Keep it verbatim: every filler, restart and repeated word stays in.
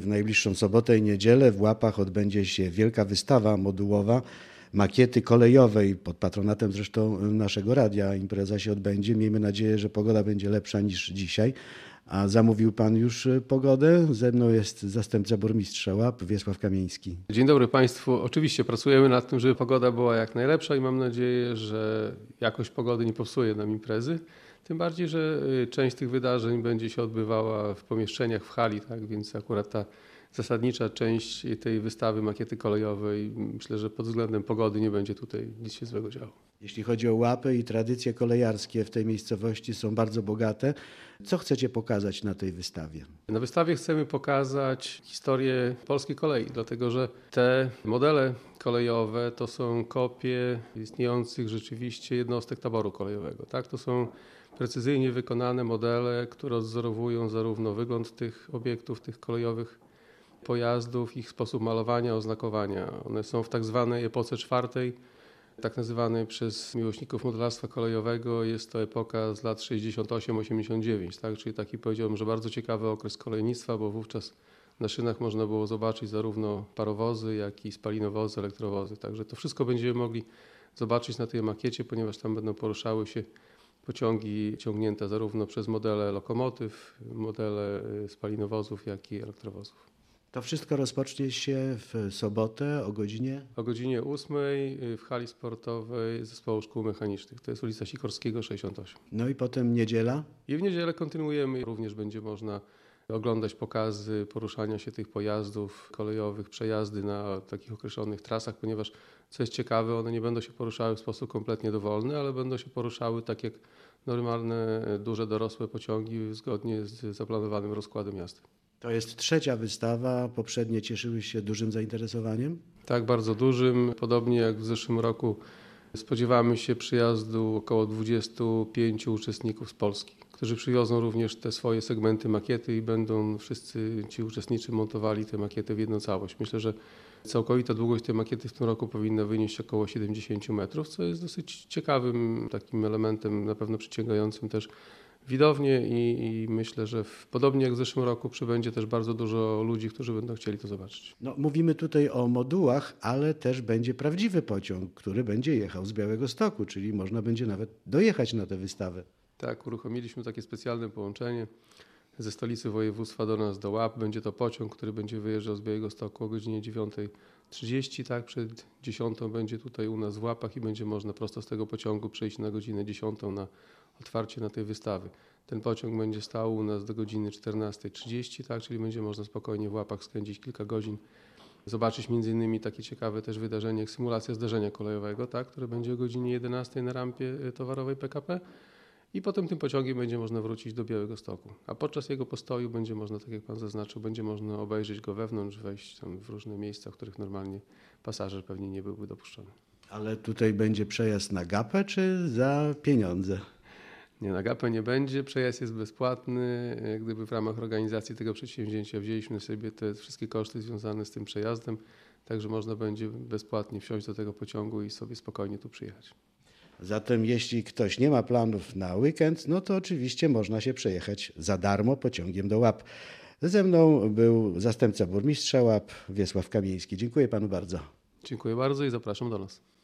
najbliższą sobotę i niedzielę w Łapach odbędzie się wielka wystawa modułowa makiety kolejowej pod patronatem zresztą naszego radia. Impreza się odbędzie. Miejmy nadzieję, że pogoda będzie lepsza niż dzisiaj. A zamówił pan już pogodę? Ze mną jest zastępca burmistrza Łap, Wiesław Kamieński. Dzień dobry Państwu. Oczywiście pracujemy nad tym, żeby pogoda była jak najlepsza i mam nadzieję, że jakość pogody nie popsuje nam imprezy. Tym bardziej, że część tych wydarzeń będzie się odbywała w pomieszczeniach, w hali, tak? Więc akurat ta zasadnicza część tej wystawy makiety kolejowej, myślę, że pod względem pogody nie będzie tutaj nic się złego działo. Jeśli chodzi o Łapy i tradycje kolejarskie w tej miejscowości są bardzo bogate. Co chcecie pokazać na tej wystawie? Na wystawie chcemy pokazać historię polskiej kolei, dlatego że te modele kolejowe to są kopie istniejących rzeczywiście jednostek taboru kolejowego. Tak? To są precyzyjnie wykonane modele, które odwzorowują zarówno wygląd tych obiektów, tych kolejowych pojazdów, ich sposób malowania, oznakowania. One są w tak zwanej epoce czwartej, tak nazywanej przez miłośników modelarstwa kolejowego. Jest to epoka z lat sześćdziesiąt osiem osiemdziesiąt dziewięć, tak? Czyli taki, powiedziałbym, że bardzo ciekawy okres kolejnictwa, bo wówczas na szynach można było zobaczyć zarówno parowozy, jak i spalinowozy, elektrowozy. Także to wszystko będziemy mogli zobaczyć na tej makiecie, ponieważ tam będą poruszały się pociągi ciągnięte zarówno przez modele lokomotyw, modele spalinowozów, jak i elektrowozów. To wszystko rozpocznie się w sobotę o godzinie? O godzinie ósmej w hali sportowej Zespołu Szkół Mechanicznych. To jest ulica Sikorskiego sześćdziesiąt osiem. No i potem niedziela? I w niedzielę kontynuujemy. Również będzie można oglądać pokazy poruszania się tych pojazdów kolejowych, przejazdy na takich określonych trasach, ponieważ co jest ciekawe, one nie będą się poruszały w sposób kompletnie dowolny, ale będą się poruszały tak jak normalne, duże, dorosłe pociągi zgodnie z zaplanowanym rozkładem jazdy. To jest trzecia wystawa. Poprzednie cieszyły się dużym zainteresowaniem? Tak, bardzo dużym. Podobnie jak w zeszłym roku spodziewamy się przyjazdu około dwudziestu pięciu uczestników z Polski, którzy przywiozą również te swoje segmenty makiety i będą wszyscy ci uczestnicy montowali te makiety w jedną całość. Myślę, że całkowita długość tej makiety w tym roku powinna wynieść około siedemdziesiąt metrów, co jest dosyć ciekawym takim elementem, na pewno przyciągającym też widownię i, i myślę, że w, podobnie jak w zeszłym roku przybędzie też bardzo dużo ludzi, którzy będą chcieli to zobaczyć. No, mówimy tutaj o modułach, ale też będzie prawdziwy pociąg, który będzie jechał z Białegostoku, czyli można będzie nawet dojechać na tę wystawę. Tak, uruchomiliśmy takie specjalne połączenie ze stolicy województwa do nas, do Łap. Będzie to pociąg, który będzie wyjeżdżał z Białegostoku o godzinie dziewiątej trzydzieści. Tak, przed dziesiątą będzie tutaj u nas w Łapach i będzie można prosto z tego pociągu przejść na godzinę dziesiątą na otwarcie na tej wystawy. Ten pociąg będzie stał u nas do godziny czternastej trzydzieści, tak, czyli będzie można spokojnie w Łapach spędzić kilka godzin. Zobaczyć między innymi takie ciekawe też wydarzenie jak symulacja zdarzenia kolejowego, tak, które będzie o godzinie jedenastej na rampie towarowej P K P. I potem tym pociągiem będzie można wrócić do Białegostoku. A podczas jego postoju będzie można, tak jak pan zaznaczył, będzie można obejrzeć go wewnątrz, wejść tam w różne miejsca, w których normalnie pasażer pewnie nie byłby dopuszczony. Ale tutaj będzie przejazd na gapę czy za pieniądze? Nie, na gapę nie będzie, przejazd jest bezpłatny. Jak gdyby w ramach organizacji tego przedsięwzięcia wzięliśmy sobie te wszystkie koszty związane z tym przejazdem, także można będzie bezpłatnie wsiąść do tego pociągu i sobie spokojnie tu przyjechać. Zatem jeśli ktoś nie ma planów na weekend, no to oczywiście można się przejechać za darmo pociągiem do Łap. Ze mną był zastępca burmistrza Łap, Wiesław Kamieński. Dziękuję panu bardzo. Dziękuję bardzo i zapraszam do nas.